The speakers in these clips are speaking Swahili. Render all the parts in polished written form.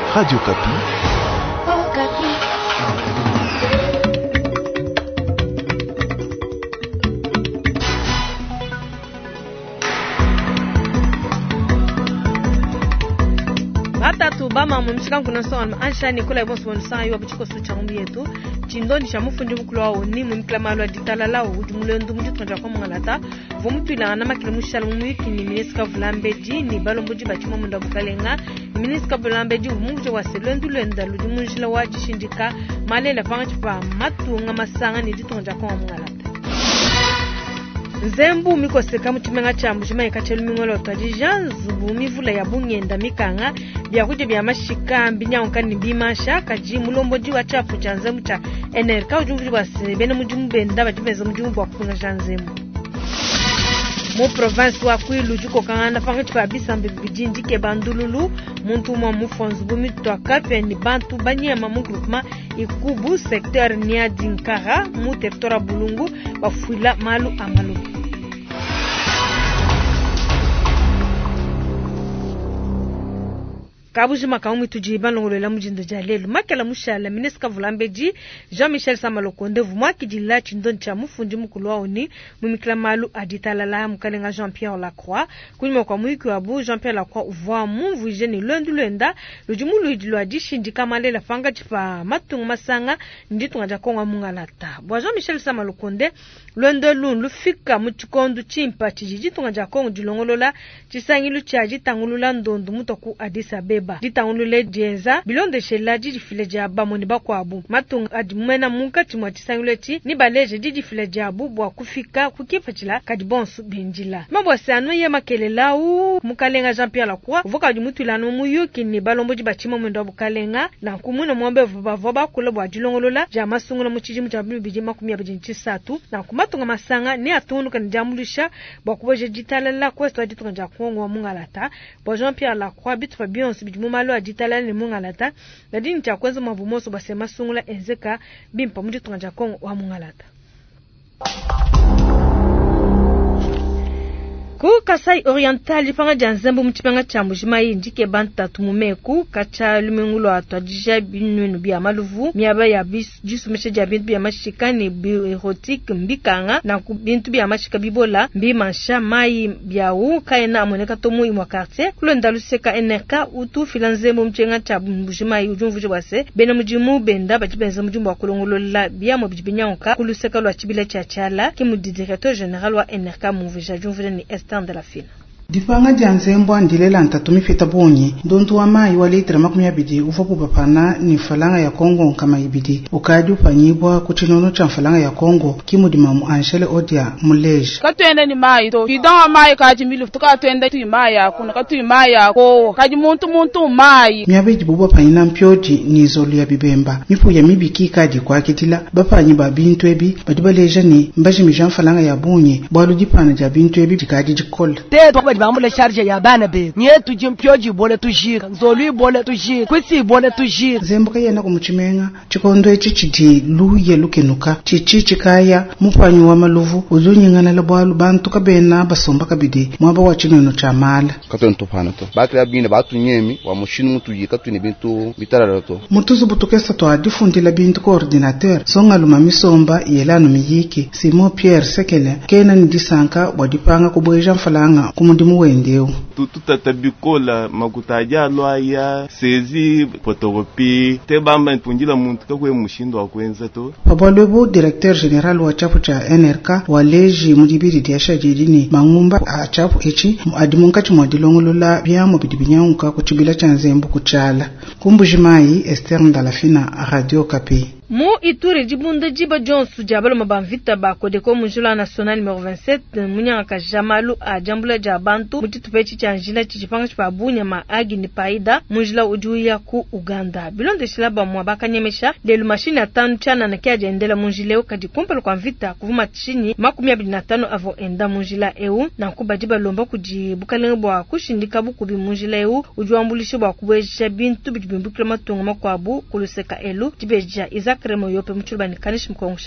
Radio Kapi. Oh, Kapi. Hata tu bama mumshika kuna sawa ansha ni kula ibonso bonsa yo bichiko su chambi yetu chindoni cha mufundi mukulu wa oni mumklamalwa ditala lawo ujumulendu mujitronja kwa mungalata vomutwila na makile mushal mumwiki ni ministre Vulambeji ni balomboji bachimo munda bukalenga ministre Vulambeji umuje wa selendu lenda lujumunjila wa jishindika malela pangachpa matunga masanga ni ditronja kwa mungalata Nzembu mikoseka muchimenga chambu chimaika chelu mingolo tajija zubu mivula ya bungenda mikanga bya kuje bya mashika mbinyanka ni bimasha kaji mulomboji wa chapu cha nzembu cha NRK ujumvu wa sebene mujimu benda bajimeza mujimu bwa kuna janzembu mu province wa Kwilu juko kangana fangati pa bisambe bijindi ke bandululu muntu mwa mufonzu bumi toka pe ni bantu banyema mu groupement ikubu secteur nia dinkara mu territoire bulungu bafuila malu amalu Kabujima kaumu tujiba longolela mujinda jalelu makela mushala ministre Vulambeji Jean-Michel Samalokonde vumwa kijila chindon cha mufundi mukulu waoni mumikla malu aditalala mukalenga Jean-Pierre Lacroix kunyuma kwa mwiki wabu Jean-Pierre Lacroix uvwa mumvu jeni lendu lenda lujumulu idilo adishindika malela fanga chipa matungu masanga nditu ngaja konga mungalata bwa Jean-Michel Samalokonde lwendo lufika muchikondu chimpa chijijitu ngaja konga dilongolola chisangilu chaji tangulula ndondu mutoku Addis Abeba ditangulule jeza bilonde shelaji difile bamoni bakwabu matung adimena munka chimwa chisangulechi ni baleje difile jabu bwa kufika kukifachila kadibonsu benjila mabwa sanu ye makelela u mukalenga Jean-Pierre Lacroix voka dimutulano muyuki ni balomboji bachimo mwendo bukalenga na kumuna mwombe voba kula bwa dilongolola jama sungula muchiji mutabu biji makumi abijinchi satu na kumatunga masanga ni atunu kan jamulisha bwa kuboje ditalala kwesto aditunga jakongo wa mungalata bwa Jean-Pierre Lacroix bitwa bionsu mumalo aditala ni mungalata nadini cha kwanza mavumoso basema sungula enzeka bimpa mujitunga jakongo wa mungalata Ku Kasai Oriental ifanga janzembu mutipanga chambu jimayi ndike banta tumumeku kacha lumengulo atwajija binwenu bya maluvu miaba ya jisu mesheja bintu bya mashikani bi erotic mbikanga na bintu bya mashika bibola mbi mansha mai bya u kaena amoneka tomu imwa quartier kulonda luseka NRK utu filanzembu mchenga chambu jimayi ujumvu jwase bena mujimu benda bajibenza mujumbu wakulongolola bya mo bijibinyanka kuluseka lwa chibile cha chala kimu directeur général wa NRK muvija jumvu ni de la file. Dipanga janzembo andilela ntatumi fita bonyi ndontu wa mai wale itira makumi abidi ufopu papana ni falanga ya Kongo kama ibidi ukadi upanyibwa kuchinono cha falanga ya Kongo kimudimamu anshele odia muleji katuende ni mai to idawa mai kaji milu tuka tuende tu mai ya kuna katu mai ya ko kaji muntu mai miabeji bubu panyina mpyoji ni zolu ya bibemba mipu ya mibiki kaji kwa kitila bapanyi ba bintu ebi badibaleja ni mbaji mijan falanga ya bonyi bwalu dipana ja bintu ebi jikadi jikola bamule charge ya bana be nyetu jimpyoji bole tujira nzolu bole tujira kwisi bole tujira zembuka yena kumuchimenga chikondo echi chidi luye lukenuka chichi chikaya mupanyi wa maluvu uzunyingana labwalu bantu kabena basomba kabidi mwaba wachinono cha mala katonto pano to bakira bine batunyemi wa mushinu mutu yikatu ni bintu bitararato mutuzu butukesa to adifundila bintu coordinateur songa luma misomba yelano miyiki Simon Pierre Sekele kena ndisanka wadipanga kubweja mfalanga kumudimu wendeo tutatabikola makutaja lwaya sezi fotokopi tebamba ntungila muntu kakwe mushindo akwenza to Pabalwebo directeur général wa chapu cha NRK waleji mudibiri diasha jidini mangumba a chapu echi adimunka chimwadilongolola byamo bidibinyanka kuchibila chanzembu kuchala kumbujimai Esther Ndalafina Radio Kapi Mu Ituri jibunda jiba Johnson jabalo mabamvita bakode ko munjula national numéro 27 munyanga Jamalu a jambula jabantu mutitupechi chanjila chichipanga chipabunya maagi ni paida munjula ujuya ku Uganda bilonde shilaba mwabaka nyemesha lelu mashini atanu chana na kia jendela munjileo kadikumpelo kwa mvita kuvuma chini makumi abili na tano avo enda munjila EU na kubajiba lomba kujibukalengwa kushindika bukubi munjila EU ujuambulisho bwa kubweja bintu bijibimbukile matunga makwabu kuluseka elu jibeja Kremo yope mchulubani kanishi mkongo shambu.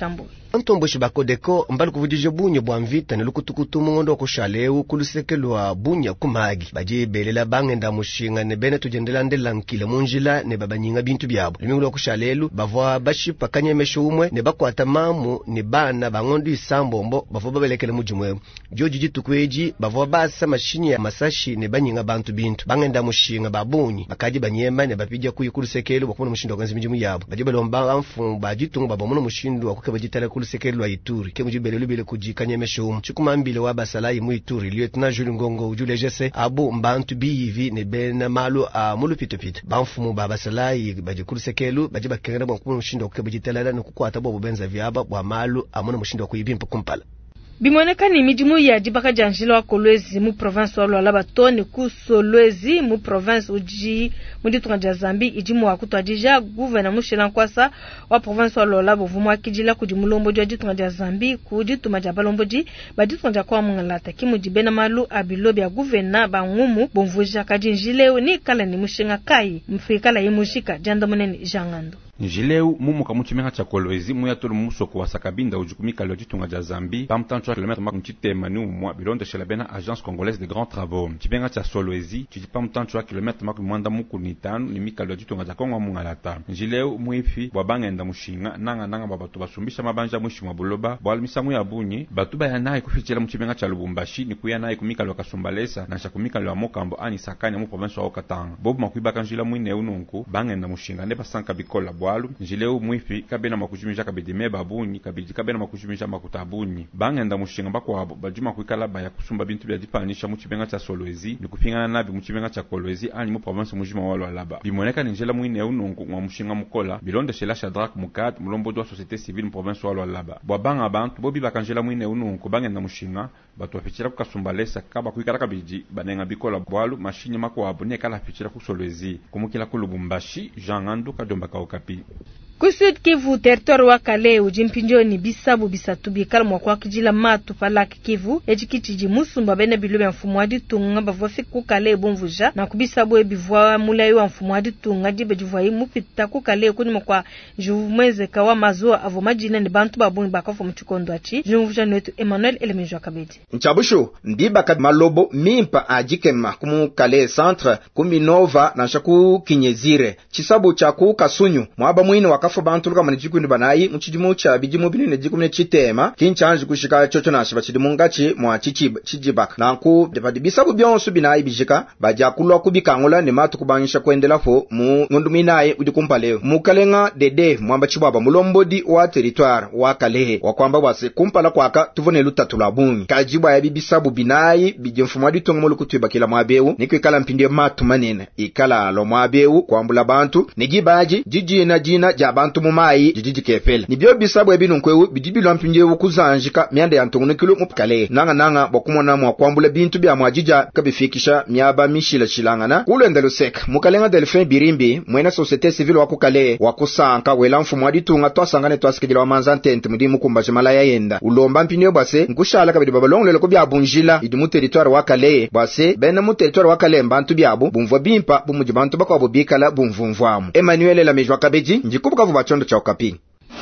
Antombo shibakodeko mbali kuvudije bunya bwa mvita ni lukutukutu mungondo kushaleu kulusekelwa bunya kumagi baje belela bangenda mushinga ne bene tujendela ndela nkile munjila ne babanyinga bintu byabo limingulo kushalelu bavwa bashipa kanyemesho umwe ne bakwata mamu ne bana bangondo isambombo bavwa babelekele mujimwe joji jitukweji bavwa basa mashini ya masashi ne banyinga bantu bintu bangenda mushinga babunyi bakaji banyema ne bapija kuyikulusekelu bakubona mushindo kanzi mijimu yabo baje balomba amfu bajitunga babomono mushindo akukeba jitala kulusekelwa Ituri ke mujibele bile kujikanyemesho umwe chikumambile wabasalayi mu Ituri lieutenant Jules Ngongo ujule jese abo mbantu bivi ne bena malu a mulu pitopito bamfumu babasalayi bajikulusekelu baje bakengera bakubona mushindo akukeba jitala no kukwata bo benza vyaba bwa malu amona mushindo akuyibimpa kumpala bimoneka ni mijimu ya jibaka janjilo wa Kolwezi mu province wa Luala batoni ku Solwezi mu province uji muditunga jazambi ijimu wa kutwajija guvena mushela nkwasa wa province wa Luala bovumu akijila kujimulombo jwa jitunga jazambi kujituma jabalombo ji baditunga kwa mungalata kimujibena malu abilobi ya guvena bangumu bomvuja kajinjileo ni kala ni mushinga kai mfikala yimushika jandamoneni jangando Njileu mumu kamuchimenga cha Kolwezi muya tolu muso kwa sakabinda ujukumika leo jitunga jazambi pamtanchwa kilometre maku mchitema ni umwa bilonde shelabena agence congolaise de grands travaux chipenga cha Solwezi chipamtanchwa kilometre maku mwanda muku nitanu limika leo jitunga za Kongo mungalata Njileu muifi wabangenda mushinga nanga babatu basumbisha mabanja mwishi mwabuloba bwalimisangu ya bunyi batu bayanaye kufichela mchipenga cha Lubumbashi ni kuyanaye kumika leo kasumbalesa na shakumika leo mokambo ani sakanya mu province wa Okatanga bobu makuibaka njila mwine ununku bangenda mushinga neba sanka bikola Njileu mwifi kabena makujumisha kabedime babunyi kabiji kabena makujumisha makutabunyi bangenda mushinga bakwabo bajuma kuikala baya kusumba bintu bya dipanisha muchibenga cha Solwezi ni kupingana nabi muchibenga cha Kolwezi ani mu province mujima walo alaba bimoneka njela mwine unungu mwa mushinga mukola bilonde shela Shadrack Mukad mulombo do société civile mu province walo alaba bwabanga abantu bobi bakanjela mwine unungu bangenda mushinga batu afichira kukasumbalesa kaba kuikala kabiji banenga bikola bwalu mashinye makwabo ne kala afichira ku Solwezi kumukila ku Lubumbashi Jean Ngandu kadomba ka Okapi Kusud Kivu territoire wa Kale ujimpinjoni bisabu bisatu bikala mwakwa kijila matu palaki Kivu ejikichiji musumba bene bilube mfumu wadi tunga bavofi ku Kale bomvuja na kubisabu ebivwa mulayi wa mfumu wadi tunga dibe jivwa yi mupita ku Kale kuni mkwa juvumweze kawa mazuwa avomajina ni bantu babuni bakafu mchukondo achi jumvuja nwetu Emmanuel Elemenjwa Kabedi Nchabushu ndiba kad malobo mimpa ajikema kumu Kale centre kuminova na shaku kinyezire chisabu chaku kasunyu mwaba mwini wakafu bantu manijikundi banayi muchijimu cha bijimu binene jikumne chitema kinchanje kushika chocho na shiba chidimungachi mwa chijibaka nanku debadibisabu byonsu binayi bijika bajakulwa kubikangula ne matu kubanyisha kwendela fo mu ngonduminaye udikumpale mukalenga dede mwamba chibaba mulombodi wa territoire wa Kalehe wakwamba wase kumpala kwaka tuvone lutatula bungi kajibwa ya bibisabu binayi bijimfumwa ditongo mulukutwiba kila mwabeu nikwikala mpindie matu manene ikala lo mwabeu kwambula bantu nigibaji jijina jina jabantu mumayi jijiji kefele nibyo bisabu ebinu nkwewu bidibilwa mpinje ukuzanjika myanda ya ntongunekilo mu Kalehe nanga bokumona mwa kwambula bintu bya mwajija kabifikisha myaba mishila shilangana kulendelo sek mukalenga Delphin Birimbi mwena société civile wa ku Kalehe wakusanka wela mfumu aditunga twasangane twasikijila wa manzantente mudi mukumbaje malaya yenda ulomba mpinje bwase nkushala kabidi babalongolelo ko byabunjila idi mu territoire wa Kalehe bwase bena mu territoire wa Kalehe bantu byabo bumvwa bimpa bumuji bantu bakwabo bikala bumvumvwamu Emmanuel Elemenjwa Kabedi njikubuka vuba chondo cha Okapi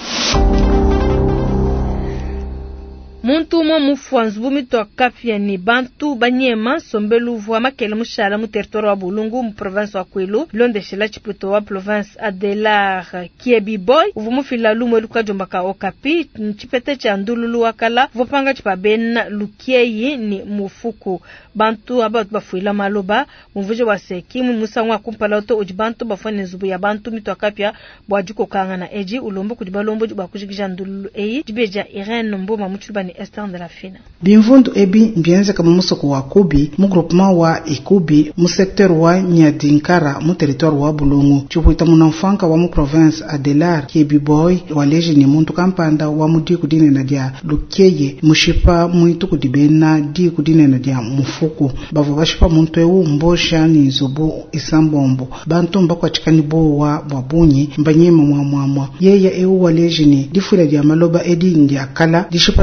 Muntu mo mufuanzu bumito akafia ni bantu banyema sombelu vwa makele mushala mu territoire wa Bulungu mu province wa Kwilu londe shela chiputo wa province Adelar Kiebi Boy uvumu fila lumo eluka jombaka Okapi nchipete cha ndululu wakala vopanga chipabena lukieyi ni mufuku bantu abatu bafuila maloba muvuje waseki musangwa kumpala oto ujibantu bafane zubu ya bantu mito akapia bwajuko kanga na eji ulombo kujibalombo bakujikija ndululu eyi jibeja Irene Mboma muchulubani Esther de la Fina Bimvundu ebi mbienze kama musoko wa Kubi mu groupement wa Ikubi mu secteur wa Nyadinkara mu territoire wa Bulungu chupuita munamfanka wa mu province Adelar Kiebi Boy waleje ni muntu kampanda wa mudi kudine na dia lukeye mushipa muitu kudibena di kudine na dia mufuku bavo bashipa muntu ewu mbosha ni zobo isambombo bantu mbakwa chikani bo wa babunyi mbanyema mwamwa yeye ewu waleje ni difula dia maloba edi ndia kala dishipa toni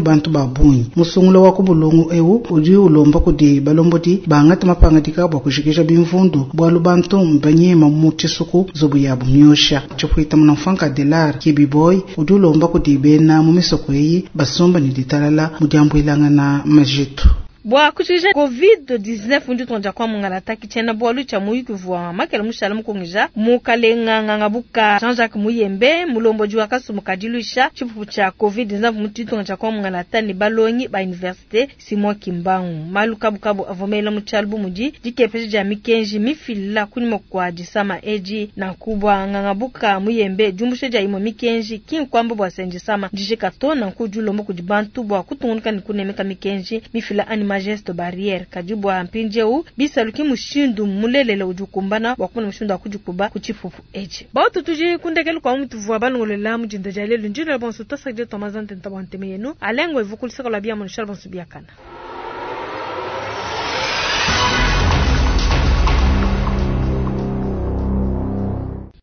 bantu babunyi musungulo wa kubulungu ewu udi ulomba kudi balombodi bangati mapangatika bwa kushikisha bimvundu bwalu bantu mbanyema mutisuku zobu yabu myosha chofuita mnamfanka delar kibiboy udi ulomba kudi bena mumisoko eyi basomba ni ditalala mudiambu ilanga na majitu bwa kuchija COVID-19 ndi tonja kwa mungala taki chena bwa lucha muyiku vwa makela mushala mukongija mukalenga ngabuka Jean-Jacques Muyembe mulombo jwa kasu mukadilusha chipupu cha COVID-19 mutitonja kwa mungala tani balonyi ba université Simon Kimbangu maluka bukabu avomela muchalbu muji dikepeje ja mikenji mifilla kunimo kwa disama eji na kubwa ngabuka Muyembe jumbushe ja imo mikenji kin kwambo bwa senji sama dijika to na kujulombo kujibantu bwa kutungunika nikunemeka mikenji mifilla anima Majesto barrière kajibu wa mpinjeu bisa luki mushindu mulelele ujukumbana wakuna mushindu akujukuba kuchifufu eje bao tutuji kundekelu kwa mtu vwa balongolela mujinda jalelu njilo bonso tosa de tomazante ntabante meyenu alengwe vukulisa kwa labia monshal bonso biakana